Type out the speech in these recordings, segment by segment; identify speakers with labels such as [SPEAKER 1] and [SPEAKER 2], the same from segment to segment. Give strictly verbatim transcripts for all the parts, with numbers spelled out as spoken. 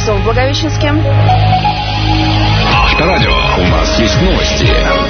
[SPEAKER 1] часов в Благовещенске.
[SPEAKER 2] Авторадио. У нас есть новости.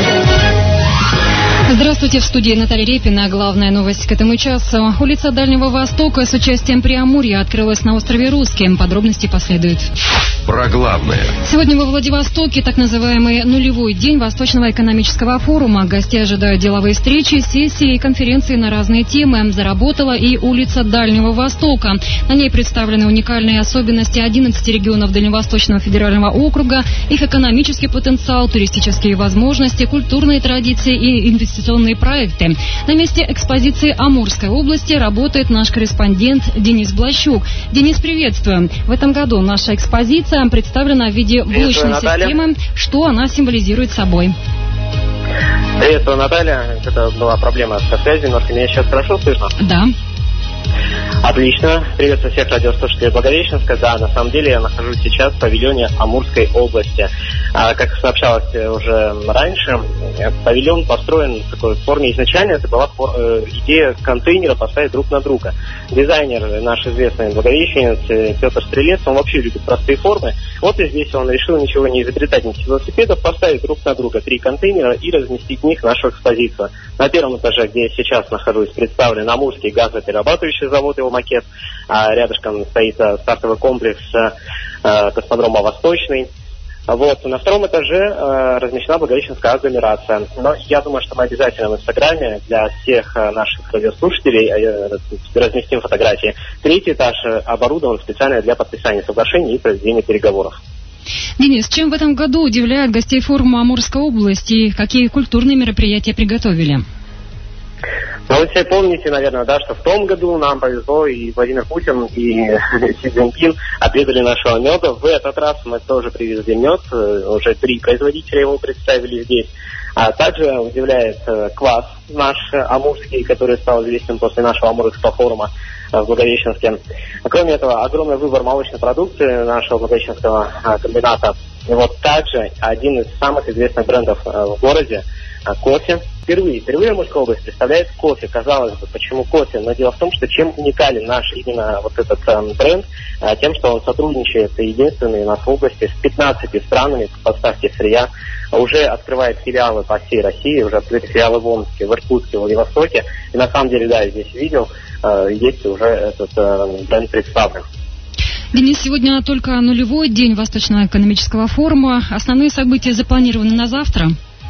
[SPEAKER 3] Здравствуйте, в студии Наталья Репина. Главная новость к этому часу. Улица Дальнего Востока с участием Преамурья открылась на острове Русским. Подробности последуют.
[SPEAKER 2] Про главное.
[SPEAKER 3] Сегодня во Владивостоке так называемый нулевой день Восточного экономического форума. Гости ожидают деловые встречи, сессии и конференции на разные темы. Заработала и улица Дальнего Востока. На ней представлены уникальные особенности одиннадцати регионов Дальневосточного федерального округа, их экономический потенциал, туристические возможности, культурные традиции и инвестиционные проекты. На месте экспозиции Амурской области работает наш корреспондент Денис Блащук. Денис, приветствую. В этом году наша экспозиция представлена в виде блочной системы. Что она символизирует собой?
[SPEAKER 4] Приветствую, Наталья. Это была проблема со связью. Немножко меня сейчас хорошо слышно?
[SPEAKER 3] Да.
[SPEAKER 4] Отлично. Приветствую всех радиослушателей Благовещенска. Да, на самом деле я нахожусь сейчас в павильоне Амурской области. А, как сообщалось уже раньше, павильон построен в такой форме. Изначально это была э, идея контейнера поставить друг на друга. Дизайнер, наш известный благовещенец Петр Стрелец, он вообще любит простые формы. Вот и здесь он решил ничего не изобретать, никаких велосипедов, поставить друг на друга три контейнера и разместить в них нашу экспозицию. На первом этаже, где я сейчас нахожусь, представлен Амурский газоперерабатывающий завод, его макет. А рядышком стоит стартовый комплекс э, космодрома «Восточный». Вот. На втором этаже э, размещена Благовещенская агломерация. Но я думаю, что мы обязательно в Инстаграме для всех э, наших радиослушателей э, разместим фотографии. Третий этаж оборудован специально для подписания соглашений и проведения переговоров.
[SPEAKER 3] Денис, чем в этом году удивляет гостей форума Амурской области и какие культурные мероприятия приготовили?
[SPEAKER 4] Ну, вы все помните, наверное, да, что в том году нам повезло, и Владимир Путин, и Си Цзиньпин отведали нашего меда. В этот раз мы тоже привезли мед, уже три производителя его представили здесь. А также удивляет квас наш амурский, который стал известен после нашего Амурского форума в Благовещенске. Кроме этого, огромный выбор молочной продукции нашего Благовещенского комбината. И вот также один из самых известных брендов в городе – кофе. Впервые, впервые Амурская область представляет кофе. Казалось бы, почему кофе? Но дело в том, что чем уникален наш именно вот этот э, бренд, э, тем, что он сотрудничает, единственный у нас в области, с пятнадцатью странами по поставке сырья, уже открывает филиалы по всей России, уже открыты филиалы в Омске, в Иркутске, в Владивостоке. И на самом деле, да, я здесь видел, э, есть уже этот э, бренд представлен.
[SPEAKER 3] Денис, сегодня только нулевой день Восточного экономического форума. Основные события запланированы на завтра.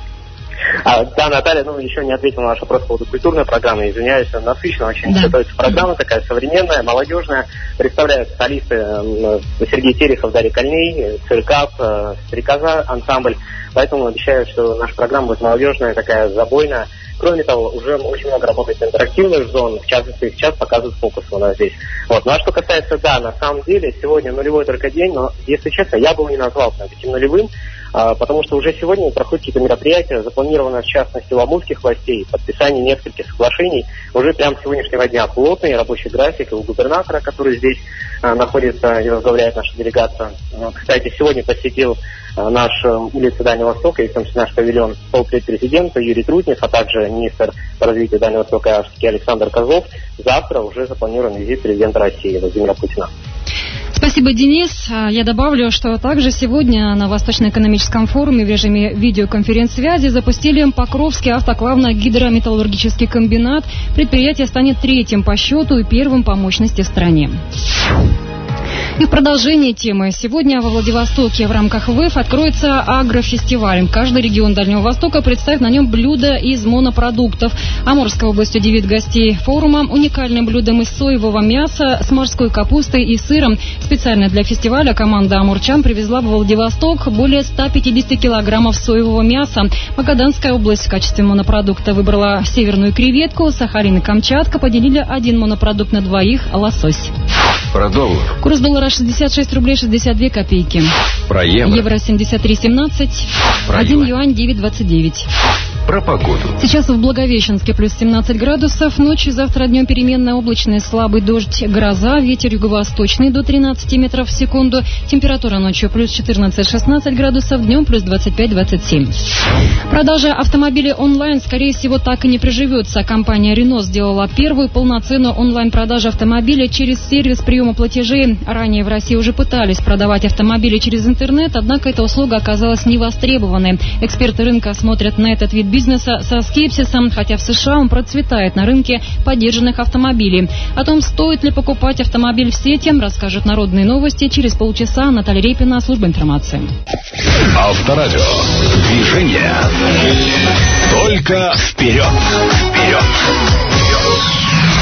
[SPEAKER 4] А, да, Наталья, ну, еще не ответила на ваш вопрос по поводу культурной программы. Извиняюсь, насыщенно очень да. Готовится программа такая современная, молодежная. Представляют солисты э, Сергей Терехов, Дарья Кольней, Циркап, э, Стрекоза, ансамбль. Поэтому обещаю, что наша программа будет молодежная, такая забойная. Кроме того, уже очень много работает интерактивных зон, в частности, сейчас показывают фокус у нас здесь. Вот. Ну а что касается, да, на самом деле, сегодня нулевой только день, но, если честно, я бы его не назвал таким нулевым, а, потому что уже сегодня проходят какие-то мероприятия, запланировано, в частности, у амурских властей, подписание нескольких соглашений, уже прямо с сегодняшнего дня плотный рабочий график, и у губернатора, который здесь а, находится и возглавляет нашу делегацию. А, кстати, сегодня посетил наш улица Дальнего Востока, и в том числе наш павильон полпредпрезидента Юрий Трутнев, а также министр по развитию Дальнего Востока Александр Козлов. Завтра уже запланирован визит президента России Владимира Путина.
[SPEAKER 3] Спасибо, Денис. Я добавлю, что также сегодня на Восточно-экономическом форуме в режиме видеоконференц-связи запустили Покровский автоклавно-гидрометаллургический комбинат. Предприятие станет третьим по счету и первым по мощности в стране. И в продолжение темы. Сегодня во Владивостоке в рамках ВЭФ откроется агрофестиваль. Каждый регион Дальнего Востока представит на нем блюда из монопродуктов. Амурская область удивит гостей форума уникальным блюдом из соевого мяса с морской капустой и сыром. Специально для фестиваля команда амурчан привезла в Владивосток более ста пятидесяти килограммов соевого мяса. Магаданская область в качестве монопродукта выбрала северную креветку. Сахалин и Камчатка поделили один монопродукт на двоих – лосось.
[SPEAKER 2] Про доллар.
[SPEAKER 3] Курс доллара шестьдесят шесть рублей шестьдесят две копейки.
[SPEAKER 2] Про евро.
[SPEAKER 3] Евро семьдесят три семнадцать.
[SPEAKER 2] Про
[SPEAKER 3] один
[SPEAKER 2] юань.
[SPEAKER 3] юань девять двадцать девять.
[SPEAKER 2] про погоду.
[SPEAKER 3] Сейчас в Благовещенске плюс семнадцать градусов. Ночью завтра днем переменная облачность, слабый дождь, гроза. Ветер юго-восточный до тринадцати метров в секунду. Температура ночью плюс четырнадцать-шестнадцать градусов, днем плюс двадцать пять - двадцать семь. Продажа автомобилей онлайн, скорее всего, так и не приживется. Компания Renault сделала первую полноценную онлайн-продажу автомобиля через сервис приема платежей. Ранее в России уже пытались продавать автомобили через интернет, однако эта услуга оказалась невостребованной. Эксперты рынка смотрят на этот вид бизнеса со скепсисом, хотя в США он процветает на рынке подержанных автомобилей. О том, стоит ли покупать автомобиль в сети, расскажут Народные новости. Через полчаса Наталья Репина, служба информации.
[SPEAKER 2] Авторадио. Движение. Только вперед. Вперед. Вперед.